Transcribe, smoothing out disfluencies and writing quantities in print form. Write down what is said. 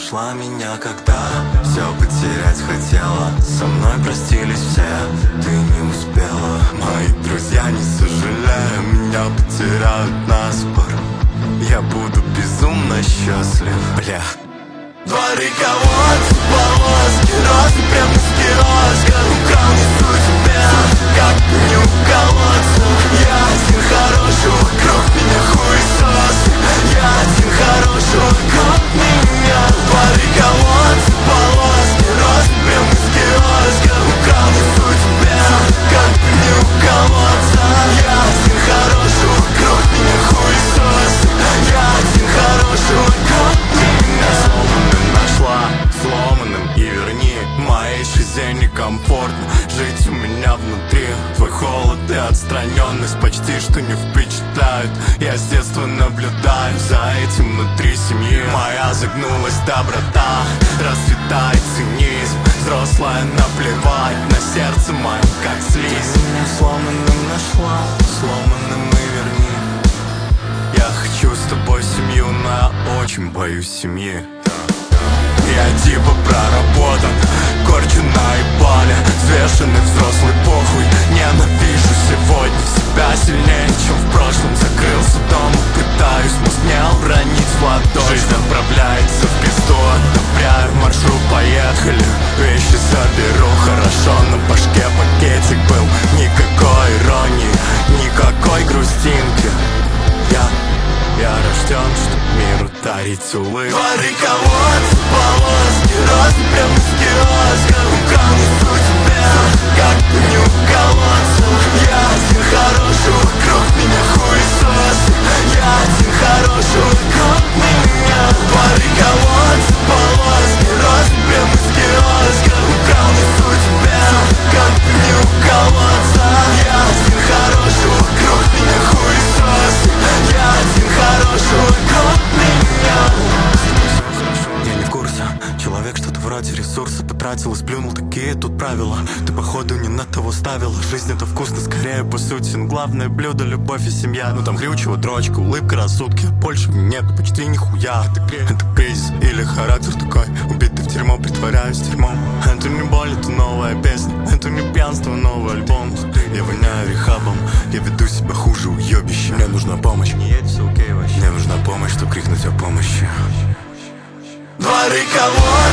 нашла меня, когда все потерять хотела. Со мной простились все, ты не успела. Мои друзья, не сожалею, меня потеряют наспор. Я буду безумно счастлив, бля. Дворы кого-то, полоски, розы прям из киоска. Украл несу тебя, как не уколоться. Я один хороший, вокруг меня хуесосы. Я один хороший, вокруг меня. Дворы кого-то, полоски, розы прям из киоска. Украл несу тебя, как не уколоться. Я один хороший, вокруг меня хуесосы. Я один хороший, вокруг меня. Сломанным и верни. Моей жизни некомфортно жить у меня внутри. Твой холод и отстраненность почти что не впечатляют. Я с детства наблюдаю за этим внутри семьи. Моя загнулась доброта, расцветает цинизм. Взрослая наплевать на сердце моем, как слизь. Ты меня сломанным нашла, сломанным и верни. Я хочу с тобой семью, но я очень боюсь семьи. Я типа проработан, корчу на ебале. Взвешенный взрослый похуй. Ненавижу сегодня себя сильнее, чем в прошлом. Закрылся дома, пытаюсь мозг не уронить в ладонь. Жизнь отправляется в пизду, одобряю маршрут, поехали. Вещи заберу, хорошо, на башке пакетик был. Никакой иронии, никакой грустинки. Я рожден, чтоб миру дарить улыбку. Дворы кого-то, полоски, розы прям из киоска. Украл несу тебя, как бы не уколоться. Я один хороший, вокруг меня хуесосы. Я один хороший, вокруг меня. Дворы кого-то, полоски, розы прям из киоска. Украл несу тебя, как бы не уколоться. Я один хороший, вокруг меня хуесосы. Я один хороший, вокруг меня. Я не в курсе. Человек что-то вроде ресурса потратил и сплюнул, такие тут правила. Ты походу не на того ставила. Жизнь это вкусно, скорее по сути. Но главное блюдо — любовь и семья. Ну там крючево, дрочка, улыбка, рассудки. Больше нет, почти нихуя. Это кризис или характер такой. Убитый в тюрьму, притворяюсь дерьмом. Это не боль, это новая песня. Это не пьянство, новый альбом. Я воняю рехабом, я веду себя хуже уебища. Мне нужна помощь, не едь, все окей вообще. Мне нужна помощь, чтобы крикнуть о помощи. Дворы кого?